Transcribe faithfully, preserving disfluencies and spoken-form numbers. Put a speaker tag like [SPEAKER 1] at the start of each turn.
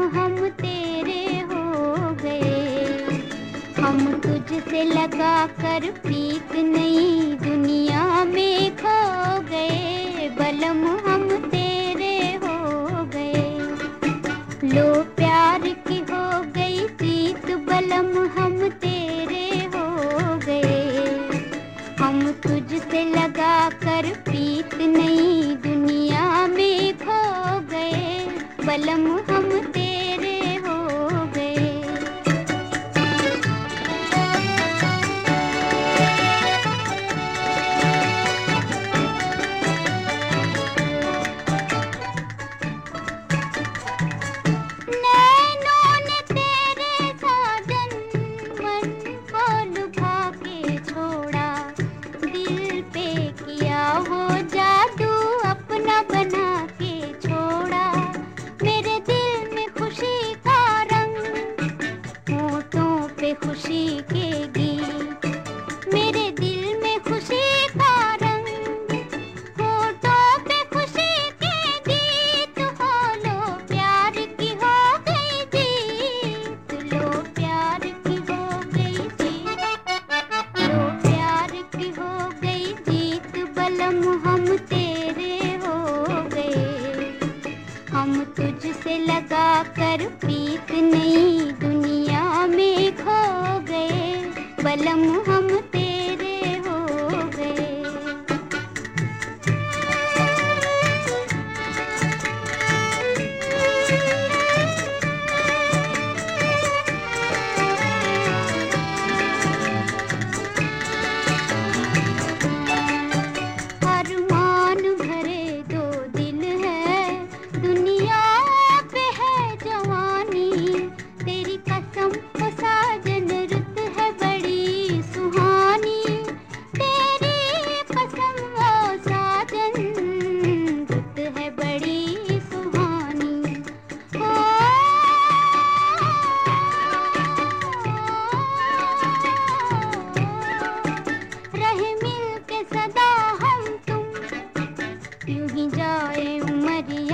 [SPEAKER 1] हम तेरे हो गए। हम तुझसे लगा कर प्रीत नई दुनिया में खो गए, बलम हम तेरे हो गए। लो प्यार की हो गई जीत, बलम हम तेरे हो गए। हम तुझसे लगा कर प्रीत नई दुनिया में खो गए, बलम हम तेरे हो गए। नैनों ने तेरे साजन मन को लुभा के छोड़ा, दिल पे किया हो जादू अपना बना के छोड़ा। मेरे दिल में खुशी का रंग, होठों पे खुशी के गीत। मेरे दिल में खुशी का रंग, होठों पे खुशी के गीत। हो लो प्यार की हो गई जीत, लो प्यार की हो गई जीत, लो प्यार की हो गई जीत, बलम हम तेरे हो गए। हम तुझसे लगा कर प्रीत नई दुनिया में खो गए, बलम हम तेरे हो गए। अरमान भरे दो दिल है, दुनिया पे है जवानी। तेरी कसम ओ साजन रुत है बड़ी सुहानी। तेरी कसम ओ साजन रुत है बड़ी सुहानी। ओ रहे मिल के सदा हम तुम, यूं ही जाए उमरिया